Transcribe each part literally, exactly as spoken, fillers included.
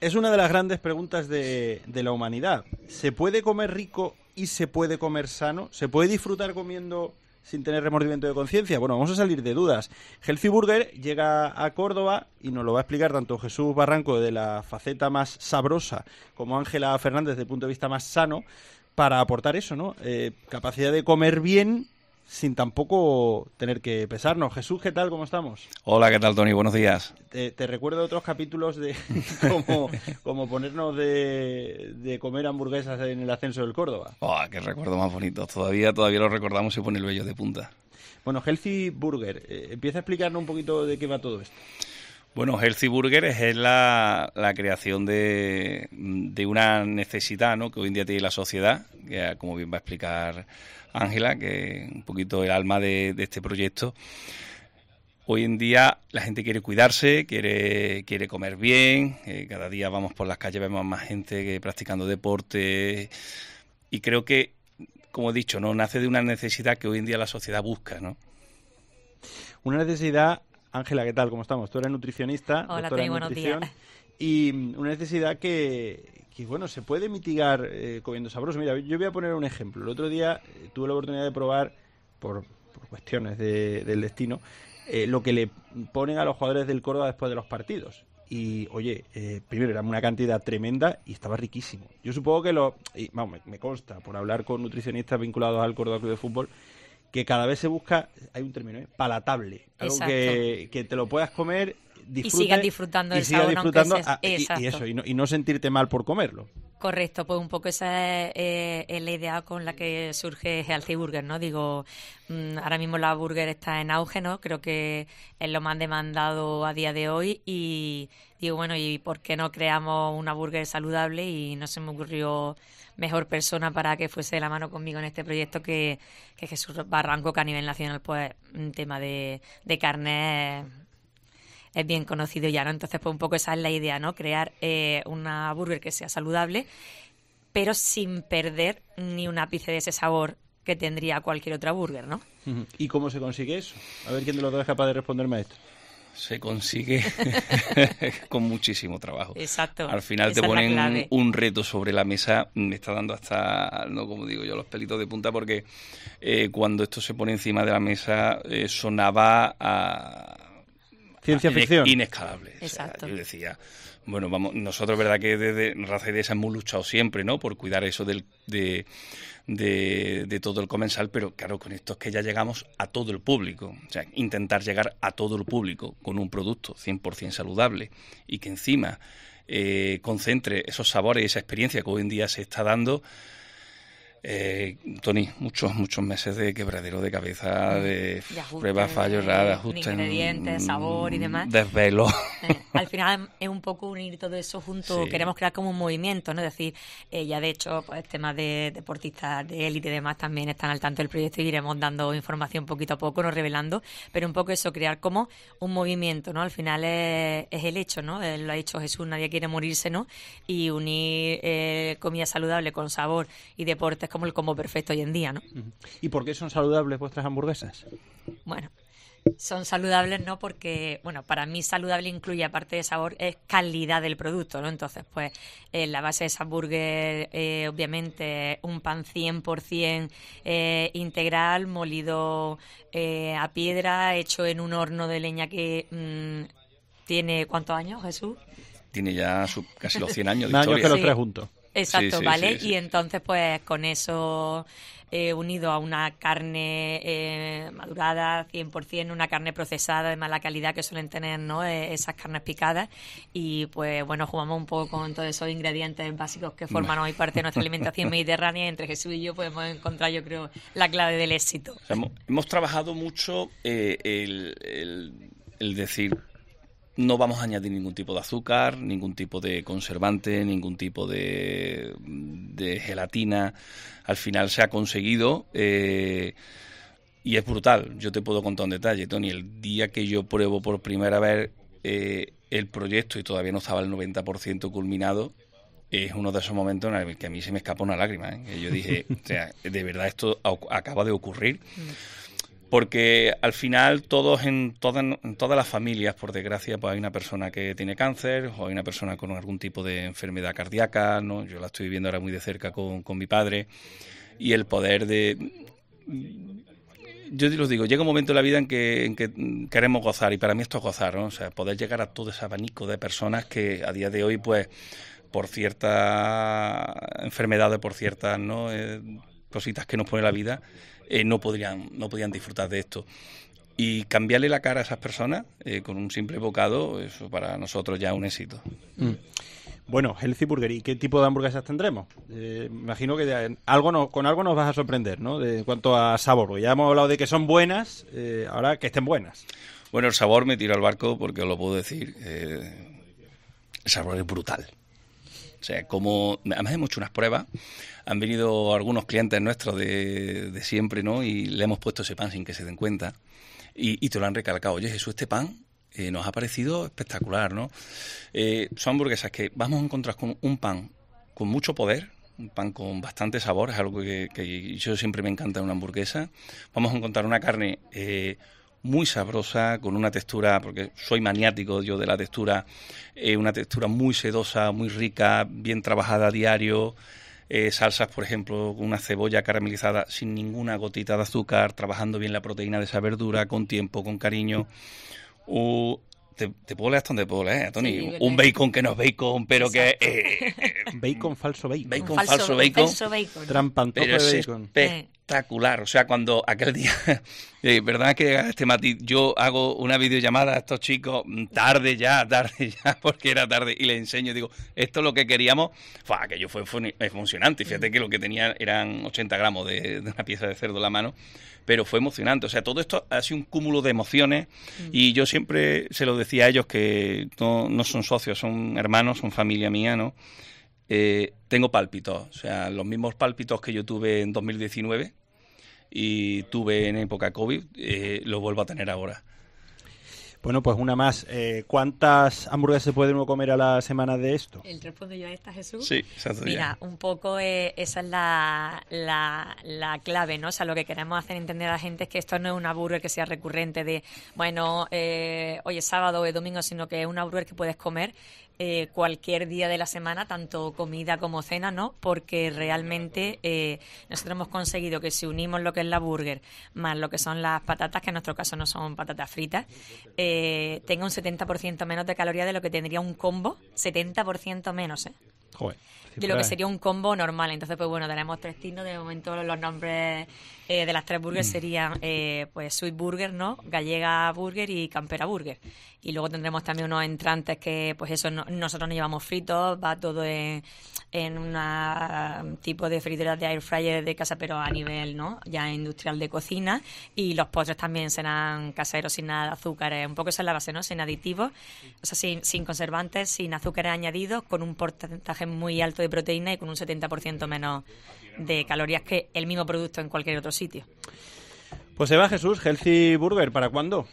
Es una de las grandes preguntas de, de la humanidad. ¿Se puede comer rico y se puede comer sano? ¿Se puede disfrutar comiendo sin tener remordimiento de conciencia? Bueno, vamos a salir de dudas. Healthy Burger llega a Córdoba y nos lo va a explicar tanto Jesús Barranco de la faceta más sabrosa como Ángela Fernández desde el punto de vista más sano, para aportar eso, ¿no? Eh, capacidad de comer bien sin tampoco tener que pesarnos. Jesús, ¿qué tal? ¿Cómo estamos? Hola, ¿qué tal, Tony? Buenos días. Te, te recuerdo otros capítulos de como, como ponernos de, de comer hamburguesas en el ascenso del Córdoba. Oh, qué recuerdo más bonito. Todavía, todavía lo recordamos y pone el vello de punta. Bueno, Healthy Burger, eh, empieza a explicarnos un poquito de qué va todo esto. Bueno, Healthy Burger es la, la creación de, de una necesidad, ¿no?, que hoy en día tiene la sociedad, que como bien va a explicar Ángela, que es un poquito el alma de, de este proyecto. Hoy en día la gente quiere cuidarse, quiere, quiere comer bien, eh, cada día vamos por las calles, vemos más gente que practicando deporte, y creo que, como he dicho, no nace de una necesidad que hoy en día la sociedad busca, ¿no? Una necesidad... Ángela, ¿qué tal? ¿Cómo estamos? Tú eres nutricionista. Hola, Tony, buenos días. Y una necesidad que, que bueno, se puede mitigar eh, comiendo sabroso. Mira, yo voy a poner un ejemplo. El otro día eh, tuve la oportunidad de probar, por, por cuestiones de, del destino, eh, lo que le ponen a los jugadores del Córdoba después de los partidos. Y, oye, eh, primero era una cantidad tremenda y estaba riquísimo. Yo supongo que lo... Y, vamos, me, me consta, por hablar con nutricionistas vinculados al Córdoba Club de Fútbol, que cada vez se busca, hay un término, ¿eh?, palatable, algo que, que te lo puedas comer, disfrutes, y sigas disfrutando y del sigas sabor, disfrutando aunque sea, a, y, exacto. y eso, y no, y no sentirte mal por comerlo. Correcto, pues un poco esa es, eh, es la idea con la que surge Healthy Burger, ¿no? Digo, mmm, ahora mismo la burger está en auge, ¿no? Creo que es lo más demandado a día de hoy y digo, bueno, ¿y por qué no creamos una burger saludable? Y no se me ocurrió mejor persona para que fuese de la mano conmigo en este proyecto que, que Jesús Barranco, que a nivel nacional, pues, un tema de, de carne es, es bien conocido ya, ¿no? Entonces, pues un poco esa es la idea, ¿no? Crear eh, una burger que sea saludable, pero sin perder ni un ápice de ese sabor que tendría cualquier otra burger, ¿no? ¿Y cómo se consigue eso? A ver quién de los dos es capaz de responderme a esto. Se consigue con muchísimo trabajo. Exacto. Al final te ponen un reto sobre la mesa, me está dando hasta, no como digo yo, los pelitos de punta, porque eh, cuando esto se pone encima de la mesa eh, sonaba a... Ciencia a ficción. Inescalable. Exacto. O sea, yo decía, bueno, vamos, nosotros, verdad que desde Raza y Dehesa hemos luchado siempre, ¿no?, por cuidar eso del, de, de, de todo el comensal, pero claro, con esto es que ya llegamos a todo el público. O sea, intentar llegar a todo el público con un producto cien por ciento saludable y que encima eh, concentre esos sabores y esa experiencia que hoy en día se está dando. Eh, Tony, muchos, muchos meses de quebradero de cabeza, de, de ajuste, pruebas, fallos, de, nada, de ajustes, ingredientes, sabor y demás. Desvelo. Eh, al final es un poco unir todo eso junto, sí. Queremos crear como un movimiento, ¿no? Es decir, eh, ya de hecho, pues temas de deportistas de élite y demás también están al tanto del proyecto y iremos dando información poquito a poco, no revelando, pero un poco eso, crear como un movimiento, ¿no? Al final es, es el hecho, ¿no? Él lo ha dicho Jesús, nadie quiere morirse, ¿no? Y unir eh, comida saludable con sabor y deportes como el combo perfecto hoy en día, ¿no? ¿Y por qué son saludables vuestras hamburguesas? Bueno, son saludables, ¿no? Porque, bueno, para mí saludable incluye, aparte de sabor, es calidad del producto, ¿no? Entonces, pues, eh, la base de esa burger, eh, obviamente, un pan cien por ciento eh, integral, molido eh, a piedra, hecho en un horno de leña que mmm, tiene, ¿cuántos años, Jesús? Tiene ya su, casi los cien años de años historia. que los Sí. tres juntos. Exacto, Sí, sí, ¿vale? sí, sí. Y entonces, pues, con eso eh, unido a una carne eh, madurada, cien por ciento, una carne procesada de mala calidad que suelen tener, ¿no?, eh, esas carnes picadas. Y, pues, bueno, jugamos un poco con todos esos ingredientes básicos que forman hoy parte de nuestra alimentación mediterránea. Entre Jesús y yo podemos encontrar, yo creo, la clave del éxito. O sea, hemos, hemos trabajado mucho eh, el, el, el decir... No vamos a añadir ningún tipo de azúcar, ningún tipo de conservante, ningún tipo de, de gelatina. Al final se ha conseguido eh, y es brutal. Yo te puedo contar un detalle, Tony. El día que yo pruebo por primera vez eh, el proyecto y todavía no estaba el noventa por ciento culminado, es uno de esos momentos en el que a mí se me escapa una lágrima, ¿eh? Que yo dije, o sea, de verdad esto acaba de ocurrir. porque al final todos en todas, en todas las familias, por desgracia, pues hay una persona que tiene cáncer o hay una persona con algún tipo de enfermedad cardíaca, ¿no? Yo la estoy viviendo ahora muy de cerca con, con mi padre, y el poder de... Yo os digo, llega un momento en la vida en que, en que queremos gozar, y para mí esto es gozar, ¿no? O sea, poder llegar a todo ese abanico de personas que a día de hoy, pues, por ciertas enfermedades, por ciertas, ¿no? Eh, cositas que nos pone la vida, eh, no podrían, no podían disfrutar de esto. Y cambiarle la cara a esas personas eh, con un simple bocado, eso para nosotros ya es un éxito. Mm. Bueno, Healthy Burger, ¿y qué tipo de hamburguesas tendremos? Eh, me imagino que de, algo no, con algo nos vas a sorprender, ¿no? De, en cuanto a sabor, porque ya hemos hablado de que son buenas, eh, ahora que estén buenas. Bueno, el sabor me tiro al barco porque os lo puedo decir. Eh, el sabor es brutal. O sea, como además hemos hecho unas pruebas, han venido algunos clientes nuestros de, de siempre, ¿no? Y le hemos puesto ese pan sin que se den cuenta. Y, y te lo han recalcado. Oye, Jesús, este pan eh, nos ha parecido espectacular, ¿no? Eh, son hamburguesas que vamos a encontrar con un pan con mucho poder, un pan con bastante sabor, es algo que, que yo siempre me encanta en una hamburguesa. Vamos a encontrar una carne eh, muy sabrosa, con una textura, porque soy maniático yo de la textura, eh, una textura muy sedosa, muy rica, bien trabajada a diario. Eh, salsas, por ejemplo, con una cebolla caramelizada sin ninguna gotita de azúcar, trabajando bien la proteína de esa verdura, con tiempo, con cariño. Uh, te, te puedo leer hasta donde puedo leer, Tony. Sí, un bacon que no es bacon, pero exacto, que es... Eh, bacon, falso bacon. Bacon, falso, falso bacon. Falso bacon. Trampantojo pero de es bacon. espectacular. O sea, cuando aquel día... Eh, ¿verdad que este matiz? Yo hago una videollamada a estos chicos tarde ya, tarde ya, porque era tarde, y les enseño, digo, esto es lo que queríamos. Fue, aquello fue, fue emocionante. Fíjate que lo que tenía eran ochenta gramos de, de una pieza de cerdo en la mano, pero fue emocionante. O sea, todo esto ha sido un cúmulo de emociones, mm. y yo siempre se lo decía a ellos que no, no son socios, son hermanos, son familia mía, ¿no? Eh, tengo pálpitos, o sea, los mismos pálpitos que yo tuve en dos mil diecinueve y tuve en época COVID, eh, lo vuelvo a tener ahora. Bueno, pues una más. Eh, ¿Cuántas hamburguesas se puede uno comer a la semana de esto? ¿El respondo yo a esta, Jesús? Sí, exacto. Mira, un poco eh, esa es la, la, la clave, ¿no? O sea, lo que queremos hacer entender a la gente es que esto no es una burger que sea recurrente de, bueno, eh, hoy es sábado o es domingo, sino que es una burger que puedes comer Eh, cualquier día de la semana, tanto comida como cena, ¿no? Porque realmente eh, nosotros hemos conseguido que si unimos lo que es la burger más lo que son las patatas, que en nuestro caso no son patatas fritas, eh, tenga un setenta por ciento menos de calorías de lo que tendría un combo, setenta por ciento menos, ¿eh? Joder. De lo que sería un combo normal. Entonces, pues bueno, tenemos tres tinos. De momento los nombres eh, de las tres burgers mm. serían eh, pues Sweet Burger, ¿no? Gallega Burger y Campera Burger. Y luego tendremos también unos entrantes que, pues eso, no, nosotros no llevamos fritos, va todo en, en un tipo de fritura de air fryer de casa, pero a nivel, ¿no? Ya industrial de cocina. Y los postres también serán caseros, sin nada de azúcares. Un poco esa es la base, ¿no? Sin aditivos, o sea, sin, sin conservantes, sin azúcares añadidos, con un porcentaje muy alto de proteína y con un setenta por ciento menos de calorías que el mismo producto en cualquier otro sitio. Pues se va, Jesús. Healthy Burger, ¿para cuándo?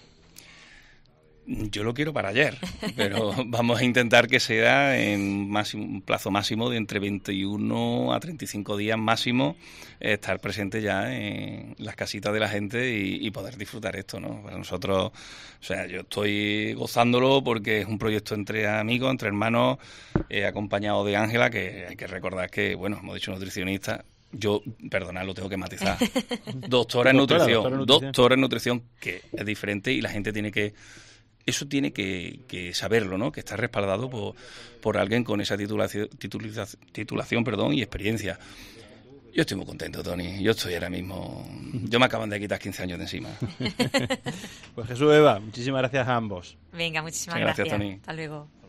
Yo lo quiero para ayer, pero vamos a intentar que sea en máximo, un plazo máximo de entre veintiuno a treinta y cinco días máximo, eh, estar presente ya en las casitas de la gente y, y poder disfrutar esto, ¿no? Para nosotros, o sea, yo estoy gozándolo porque es un proyecto entre amigos, entre hermanos, eh, acompañado de Ángela, que hay que recordar que, bueno, hemos dicho nutricionista. Yo, perdonad, lo tengo que matizar. Doctora en nutrición, doctora en nutrición. Doctora en nutrición, que es diferente y la gente tiene que... Eso tiene que, que saberlo, ¿no? Que está respaldado por, por alguien con esa titulación, titulación, titulación perdón, y experiencia. Yo estoy muy contento, Tony. Yo estoy ahora mismo... Yo me acaban de quitar quince años de encima. Pues Jesús, Eva, muchísimas gracias a ambos. Venga, muchísimas gracias, gracias. Tony. Hasta luego.